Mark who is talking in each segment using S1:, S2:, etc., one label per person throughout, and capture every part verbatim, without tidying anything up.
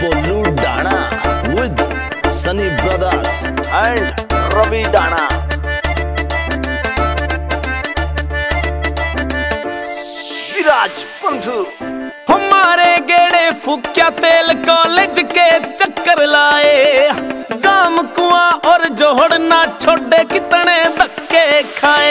S1: बोलू डाणा with Sunny brothers and Ravi डाणा। विराज पंथू
S2: हमारे गेड़े फूक्या तेल कॉलेज के चक्कर लाए, काम कुआं और जोहड़ ना छोड़े कितने धक्के खाए।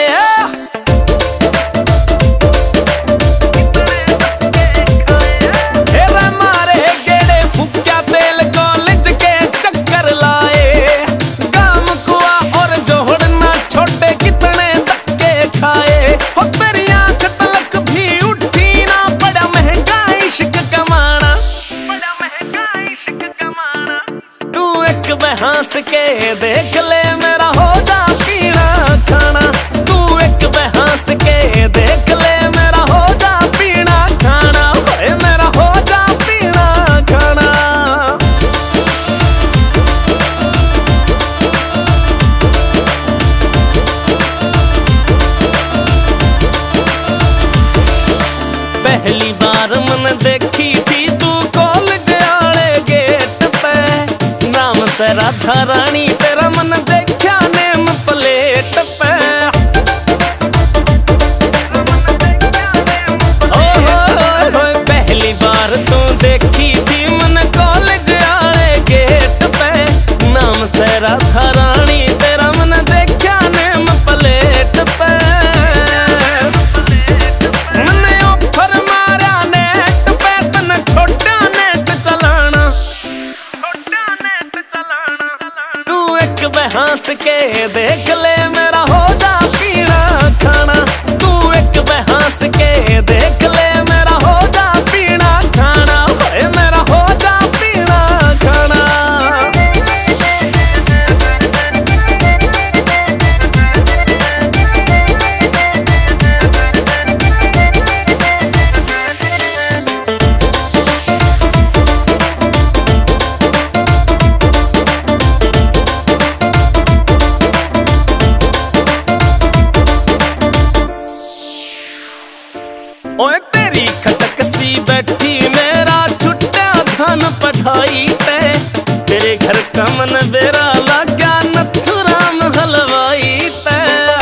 S2: हंस के देख ले मेरा हो जा पीना खाना, तू एक हंस के देख ले मेरा हो जा पीना खाना, होए मेरा हो जा पीना खाना। पहली बार मन देखी थी तू कॉलेज आले गेट पे, नाम से राधा रानी तेरा मन देखा नेम प्लेट पे। ओ हो हो पहली बार तू देखी थी मन कॉलेज आले गेट पे, नाम से राधा रानी तेरा मन देखा नेम प्लेट पे। मैंने ऑफर मारा नेट पे तन छोटा नेट चलाना, छोटा नेट चलाना। तू एक हंस के देख ले मेरा हो जा पीना खाना, तू एक हंस के देख ले मेरा हो जा पीना खाना, होए मेरा हो जा पीना खाना। ओए तेरी खटक सी बैठी मेरा छुट्टा धन पठाई ते, तेरे घर का मन बेरा लगा नथुराम हलवाई ते।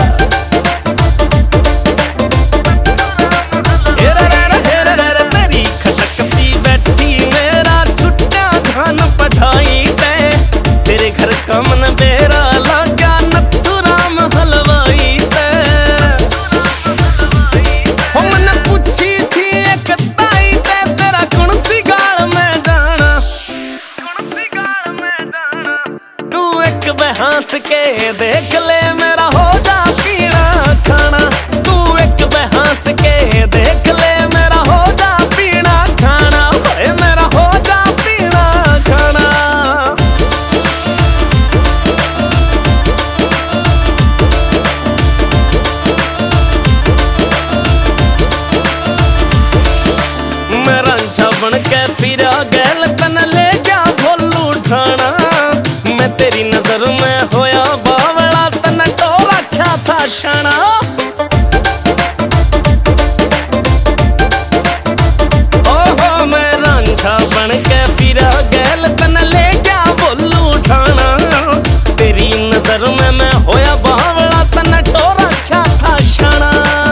S2: तेरी खटक सी बैठी मेरा छुट्टा धन पठाई ते, तेरे घर का मन बेरा लगा नथुराम हलवाई ते। हंस के देख ले मेरा हो जा पीना खाना, तू एक हंस के देख ले मेरा हो जा पीना खाना, होए मेरा हो जा पीना खाना। मैं रंझा बन के फिरा गैल तन ले जा भोलू ढाणा, मैं तेरी नजर में होया बावला तन टोला क्या था शाना। ओहो मैं रंझा बन के फिरा गैल तन ले गया बोलू ढाणा, तेरी नजर में मैं होया बावला तन टोला क्या था शाना।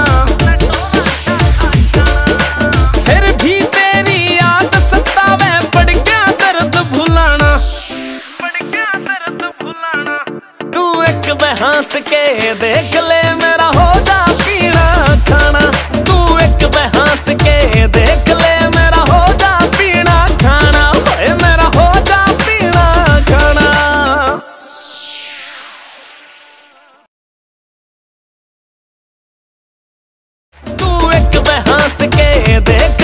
S2: फिर भी तेरी याद सतावे पड़ गया दर्द भुलाना, तू एक हंस के देख ले मेरा हो जा पीना खाना, तू एक हंस के देख ले मेरा हो जा पीना खाना, होए मेरा हो जा पीना खाना। तू एक हंस के देख